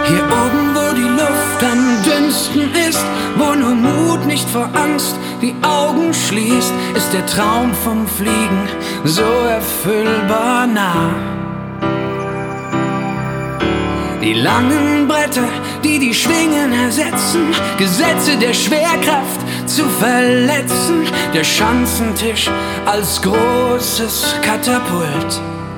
Hier oben, wo die Luft am dünnsten ist, wo nur Mut nicht vor Angst die Augen schließt, ist der Traum vom Fliegen so erfüllbar nah. Die langen Bretter, die die Schwingen ersetzen, Gesetze der Schwerkraft zu verletzen, der Schanzentisch als großes Katapult,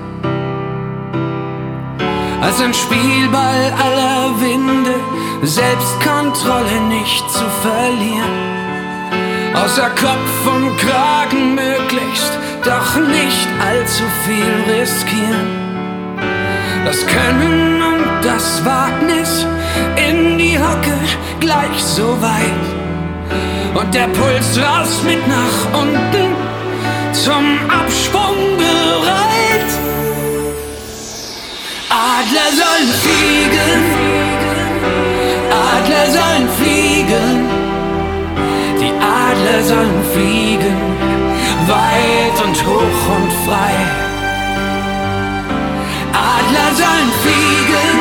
als ein Spielball aller Winde, Selbstkontrolle nicht zu verlieren, außer Kopf und Kragen möglichst, doch nicht allzu viel riskieren. Das Können und das Wagnis in die Hocke gleich so weit und der Puls rast mit nach unten zum Absprung bereit. Adler sollen fliegen, Adler sollen fliegen, die Adler sollen fliegen, weit und hoch und frei. Adler sollen fliegen,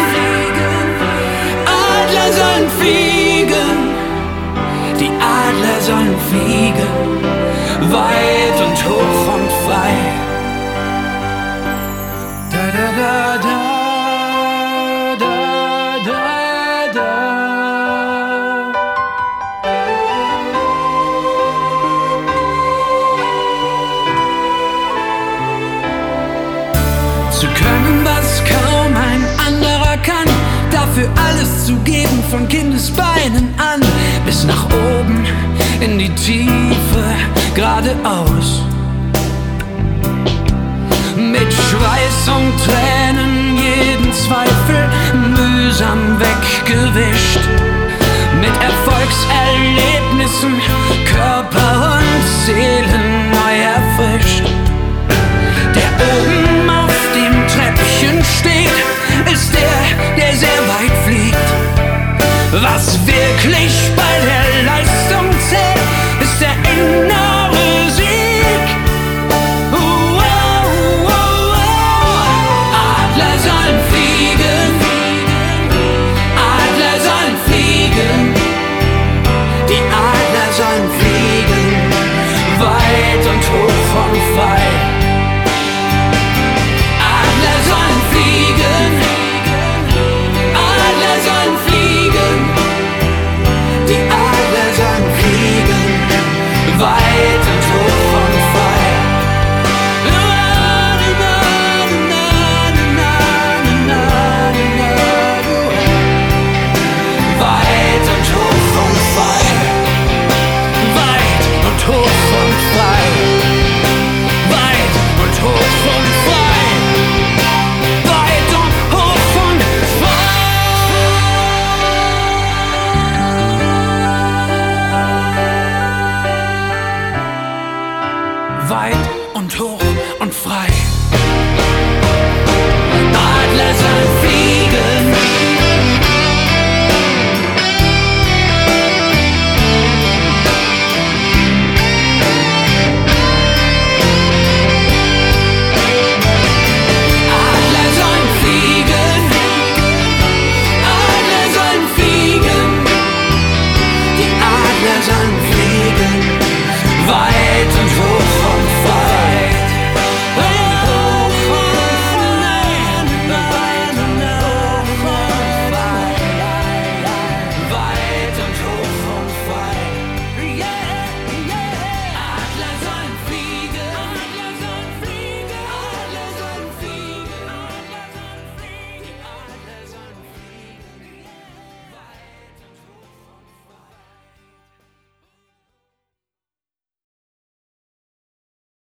Adler sollen fliegen, die Adler sollen fliegen, weit und hoch und frei. Da da da da, da da da. Zu können, was kaum ein anderer kann, dafür alles zu geben, von Kindesbeinen an bis nach oben in die Tiefe geradeaus. Mit Schweiß und Tränen jeden Zweifel mühsam weggewischt, mit Erfolgserlebnissen Körper und Seelen neu erfrischt. Der oben auf dem Treppchen steht, ist der, der sehr weit fliegt. Was will